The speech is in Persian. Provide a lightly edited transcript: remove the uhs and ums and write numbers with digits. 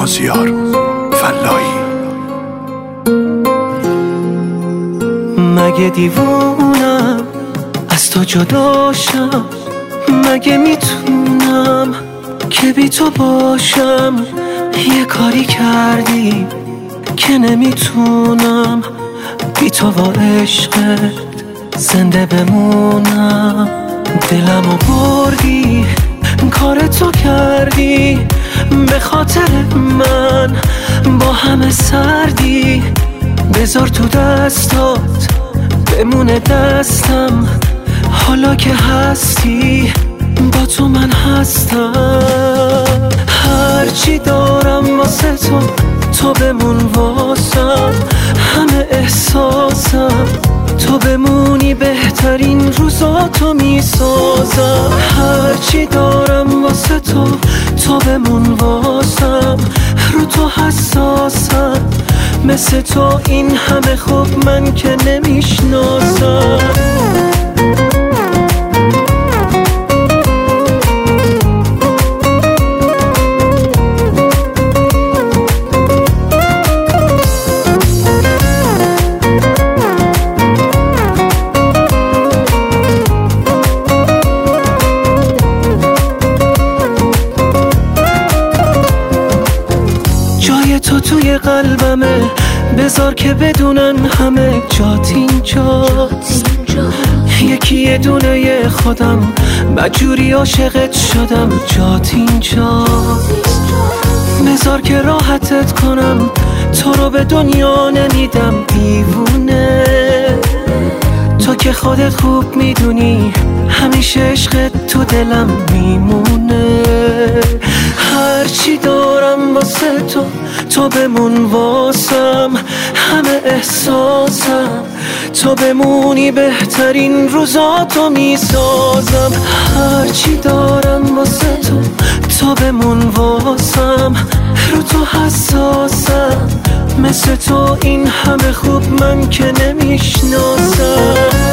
مازیار فلایی. مگه دیوونم از تو جدا شم؟ مگه میتونم که بی تو باشم؟ یه کاری کردی که نمیتونم بی تو با عشقت زنده بمونم. دلمو بردی کار تو کردی، به خاطر من با همه سردی. بذار تو دستات بمونه دستم، حالا که هستی با تو من هستم. هرچی دارم واسه تو، تو بمون واسم. همه احساسم تو بمونی، بهترین روزاتو میسازم. هرچی دارم واسه تو، تو بمون واسم. رو تو حساسم، مثل تو این همه خوب من که نمیشناسم. جای تو توی قلبمه، بذار که بدونن همه جات اینجاست. یکی یه دونه خودم مجبوری عاشقت شدم، جات اینجاست. بذار که راحتت کنم، تو رو به دنیا نمیدم دیوونه. تو که خودت خوب میدونی همیشه عشقت تو دلم میمونه. هرچی دارم واسه تو، تو بمون واسم. همه احساسم تو بمونی، بهترین روزاتو میسازم. هرچی دارم واسه تو، تو بمون واسم. رو تو حساسم، مثل تو این همه خوب من که نمیشناسم.